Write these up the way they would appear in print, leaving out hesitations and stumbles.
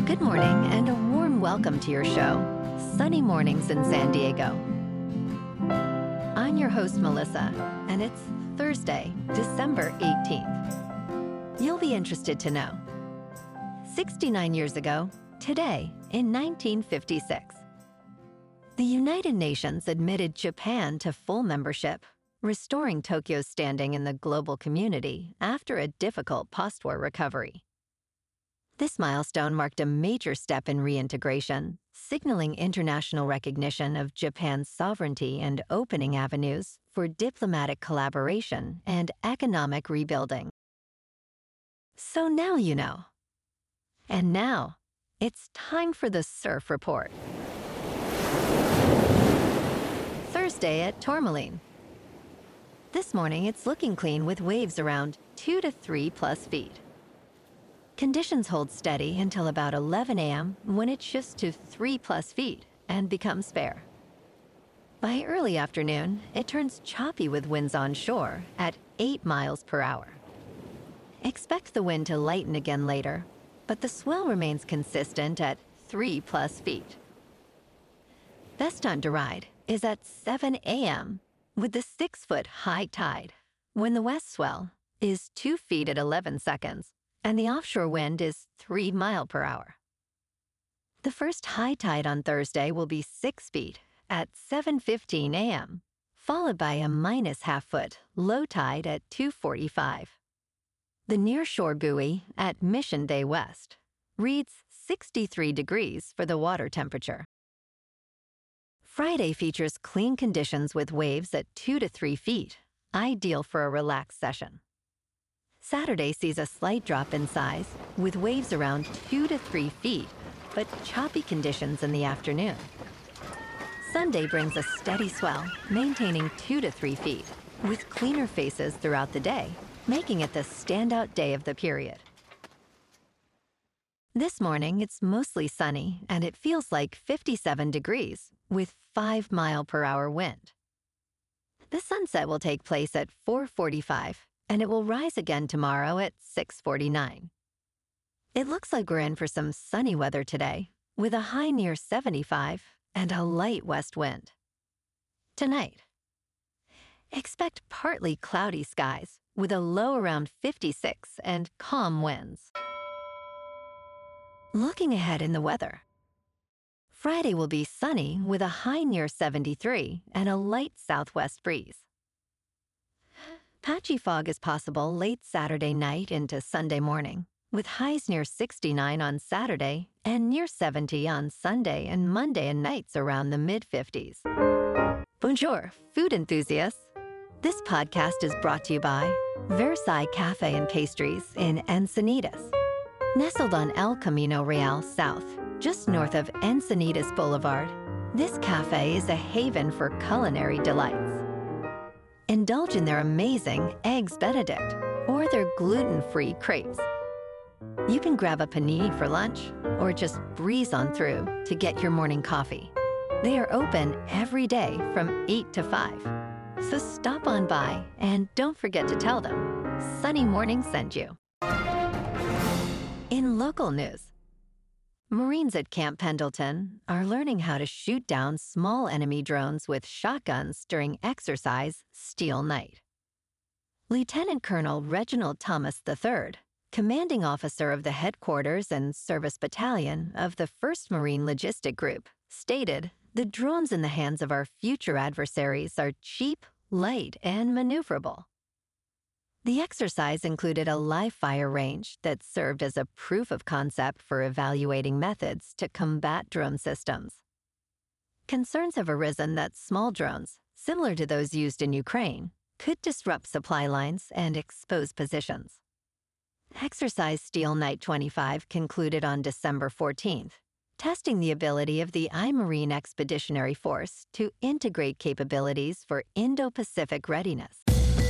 Good morning and a warm welcome to your show, Sunny Mornings in San Diego. I'm your host, Melissa, and it's Thursday, December 18th. You'll be interested to know. 69 years ago, today, in 1956, the United Nations admitted Japan to full membership, restoring Tokyo's standing in the global community after a difficult post-war recovery. This milestone marked a major step in reintegration, signaling international recognition of Japan's sovereignty and opening avenues for diplomatic collaboration and economic rebuilding. So now you know. And now, it's time for the Surf Report. Thursday at Tourmaline. This morning, it's looking clean with waves around 2 to 3 plus feet. Conditions hold steady until about 11 a.m. when it shifts to 3 plus feet and becomes fair. By early afternoon, it turns choppy with winds onshore at 8 miles per hour. Expect the wind to lighten again later, but the swell remains consistent at 3 plus feet. Best time to ride is at 7 a.m. with the 6-foot high tide, when the west swell is 2 feet at 11 seconds and the offshore wind is 3 miles per hour. The first high tide on Thursday will be 6 feet at 7:15 a.m., followed by a minus half-foot low tide at 2:45. The nearshore buoy at Mission Day West reads 63 degrees for the water temperature. Friday features clean conditions with waves at 2 to 3 feet, ideal for a relaxed session. Saturday sees a slight drop in size, with waves around 2 to 3 feet, but choppy conditions in the afternoon. Sunday brings a steady swell, maintaining 2 to 3 feet, with cleaner faces throughout the day, making it the standout day of the period. This morning, it's mostly sunny, and it feels like 57 degrees, with 5 mile per hour wind. The sunset will take place at 4:45, and it will rise again tomorrow at 6:49. It looks like we're in for some sunny weather today, with a high near 75 and a light west wind. Tonight, expect partly cloudy skies with a low around 56 and calm winds. Looking ahead in the weather, Friday will be sunny with a high near 73 and a light southwest breeze. Patchy fog is possible late Saturday night into Sunday morning, with highs near 69 on Saturday and near 70 on Sunday and Monday and nights around the mid-50s. Bonjour, food enthusiasts. This podcast is brought to you by Versailles Cafe and Pastries in Encinitas. Nestled on El Camino Real South, just north of Encinitas Boulevard, this cafe is a haven for culinary delights. Indulge in their amazing Eggs Benedict or their gluten-free crepes. You can grab a panini for lunch or just breeze on through to get your morning coffee. They are open every day from 8 to 5. So stop on by and don't forget to tell them Sunny Morning sent you. In local news, Marines at Camp Pendleton are learning how to shoot down small enemy drones with shotguns during exercise Steel Night. Lieutenant Colonel Reginald Thomas III, commanding officer of the headquarters and service battalion of the 1st Marine Logistic Group, stated, "The drones in the hands of our future adversaries are cheap, light, and maneuverable." The exercise included a live-fire range that served as a proof of concept for evaluating methods to combat drone systems. Concerns have arisen that small drones, similar to those used in Ukraine, could disrupt supply lines and expose positions. Exercise Steel Night 25 concluded on December 14th, testing the ability of the I-Marine Expeditionary Force to integrate capabilities for Indo-Pacific readiness.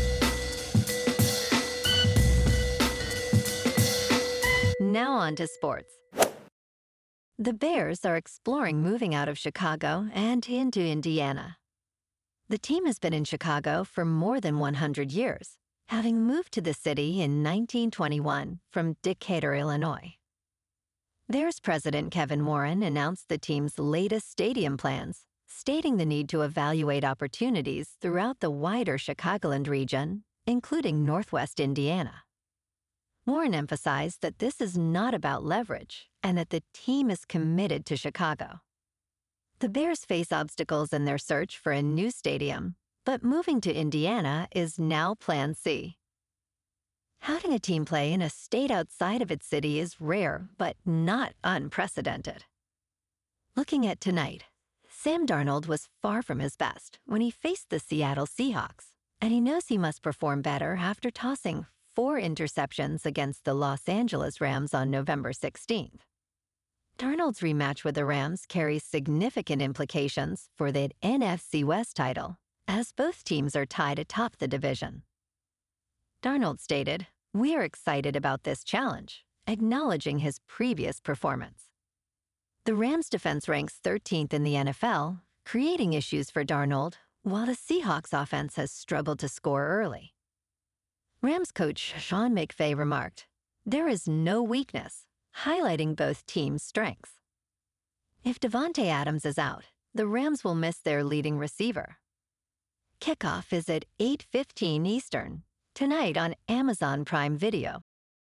Now on to sports. The Bears are exploring moving out of Chicago and into Indiana. The team has been in Chicago for more than 100 years, having moved to the city in 1921 from Decatur, Illinois. Bears president Kevin Warren announced the team's latest stadium plans, stating the need to evaluate opportunities throughout the wider Chicagoland region, including Northwest Indiana. Warren emphasized that this is not about leverage and that the team is committed to Chicago. The Bears face obstacles in their search for a new stadium, but moving to Indiana is now Plan C. Having a team play in a state outside of its city is rare, but not unprecedented. Looking at tonight, Sam Darnold was far from his best when he faced the Seattle Seahawks, and he knows he must perform better after tossing 4 interceptions against the Los Angeles Rams on November 16th. Darnold's rematch with the Rams carries significant implications for the NFC West title, as both teams are tied atop the division. Darnold stated, "We are excited about this challenge," acknowledging his previous performance. The Rams' defense ranks 13th in the NFL, creating issues for Darnold, while the Seahawks' offense has struggled to score early. Rams coach Sean McVay remarked, "There is no weakness," highlighting both teams' strengths. If Davante Adams is out, the Rams will miss their leading receiver. Kickoff is at 8:15 Eastern, tonight on Amazon Prime Video.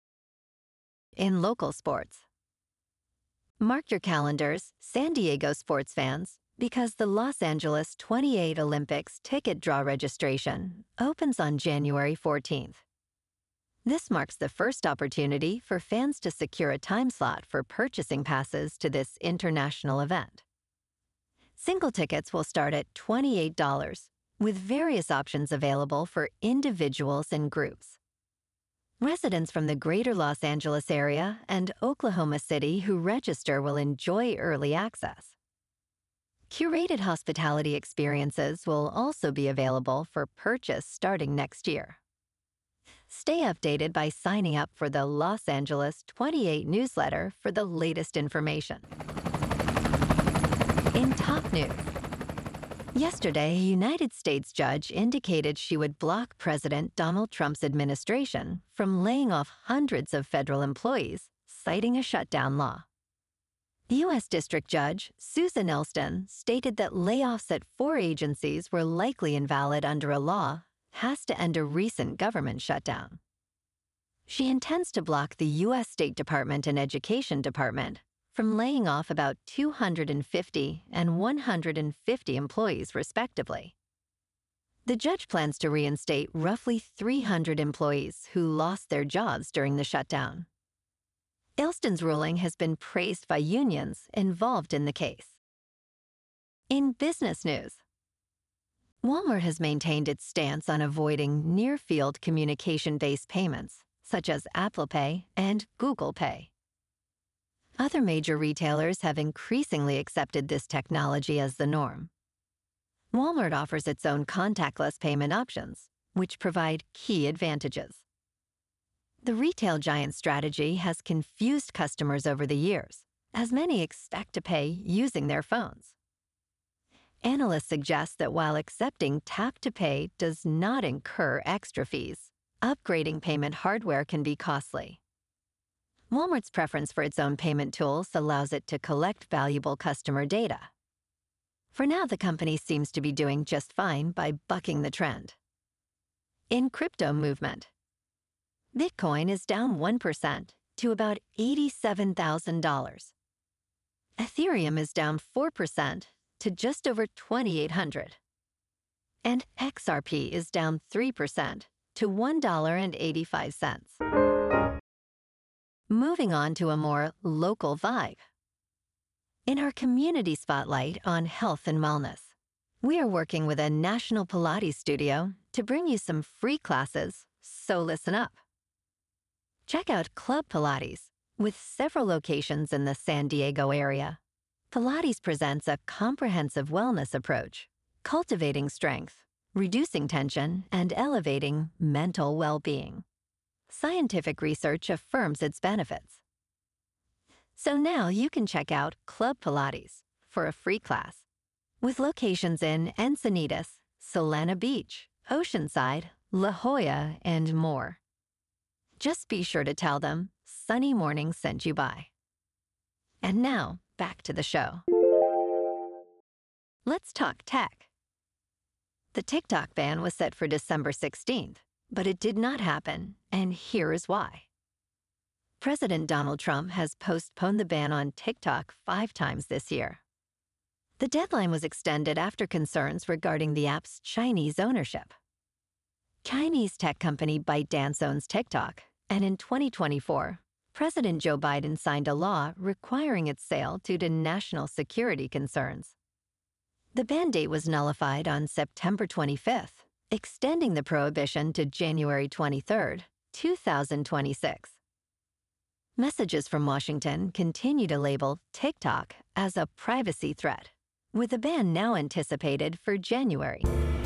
In local sports, mark your calendars, San Diego sports fans, because the Los Angeles 28 Olympics ticket draw registration opens on January 14th. This marks the first opportunity for fans to secure a time slot for purchasing passes to this international event. Single tickets will start at $28, with various options available for individuals and groups. Residents from the greater Los Angeles area and Oklahoma City who register will enjoy early access. Curated hospitality experiences will also be available for purchase starting next year. Stay updated by signing up for the Los Angeles 28 newsletter for the latest information. In top news, yesterday, a United States judge indicated she would block President Donald Trump's administration from laying off hundreds of federal employees, citing a shutdown law. U.S. District Judge Susan Elston stated that layoffs at 4 agencies were likely invalid under a law has to end a recent government shutdown. She intends to block the U.S. State Department and Education Department from laying off about 250 and 150 employees, respectively. The judge plans to reinstate roughly 300 employees who lost their jobs during the shutdown. Elston's ruling has been praised by unions involved in the case. In business news, Walmart has maintained its stance on avoiding near-field communication-based payments, such as Apple Pay and Google Pay. Other major retailers have increasingly accepted this technology as the norm. Walmart offers its own contactless payment options, which provide key advantages. The retail giant strategy has confused customers over the years, as many expect to pay using their phones. Analysts suggest that while accepting tap-to-pay does not incur extra fees, upgrading payment hardware can be costly. Walmart's preference for its own payment tools allows it to collect valuable customer data. For now, the company seems to be doing just fine by bucking the trend. In crypto movement, Bitcoin is down 1% to about $87,000. Ethereum is down 4% to just over 2,800. And XRP is down 3% to $1.85. Moving on to a more local vibe. In our community spotlight on health and wellness, we are working with a national Pilates studio to bring you some free classes, so listen up. Check out Club Pilates, with several locations in the San Diego area. Pilates presents a comprehensive wellness approach, cultivating strength, reducing tension, and elevating mental well-being. Scientific research affirms its benefits. So now you can check out Club Pilates for a free class, with locations in Encinitas, Solana Beach, Oceanside, La Jolla, and more. Just be sure to tell them Sunny Morning sent you by. And now, back to the show. Let's talk tech. The TikTok ban was set for December 16th, but it did not happen, and here is why. President Donald Trump has postponed the ban on TikTok 5 times this year. The deadline was extended after concerns regarding the app's Chinese ownership. Chinese tech company ByteDance owns TikTok, and in 2024, President Joe Biden signed a law requiring its sale due to national security concerns. The ban date was nullified on September 25th, extending the prohibition to January 23, 2026. Messages from Washington continue to label TikTok as a privacy threat, with a ban now anticipated for January.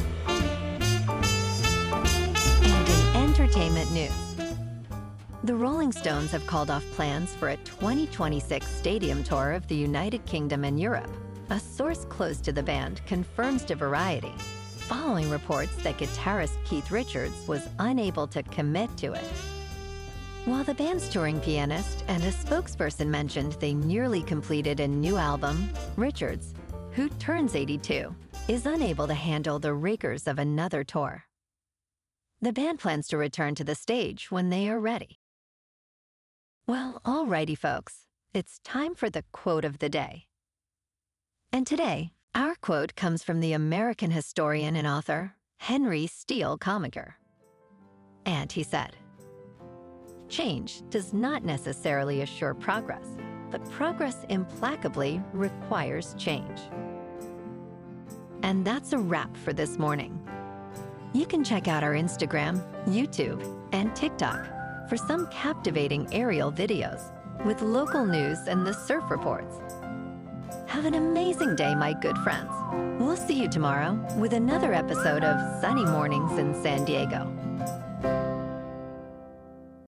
And in entertainment news, the Rolling Stones have called off plans for a 2026 stadium tour of the United Kingdom and Europe. A source close to the band confirms to Variety, following reports that guitarist Keith Richards was unable to commit to it. While the band's touring pianist and a spokesperson mentioned they nearly completed a new album, Richards, who turns 82, is unable to handle the rigors of another tour. The band plans to return to the stage when they are ready. Well, alrighty, folks, it's time for the quote of the day. And today, our quote comes from the American historian and author, Henry Steele Comaker. And he said, "Change does not necessarily assure progress, but progress implacably requires change." And that's a wrap for this morning. You can check out our Instagram, YouTube, and TikTok for some captivating aerial videos with local news and the surf reports. Have an amazing day, my good friends. We'll see you tomorrow with another episode of Sunny Mornings in San Diego.